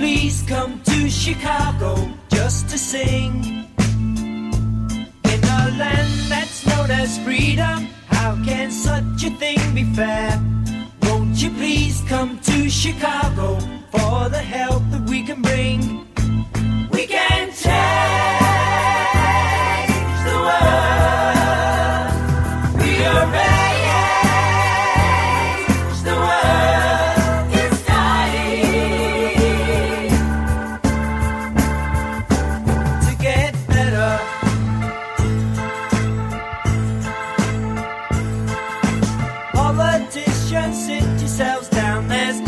please come to Chicago just to sing? In a land that's known as freedom, how can such a thing be fair? Won't you please come to Chicago for the help that we can bring? We can change the world. Rearrange the world. It's dying to get better. Politicians, sit yourselves down. There's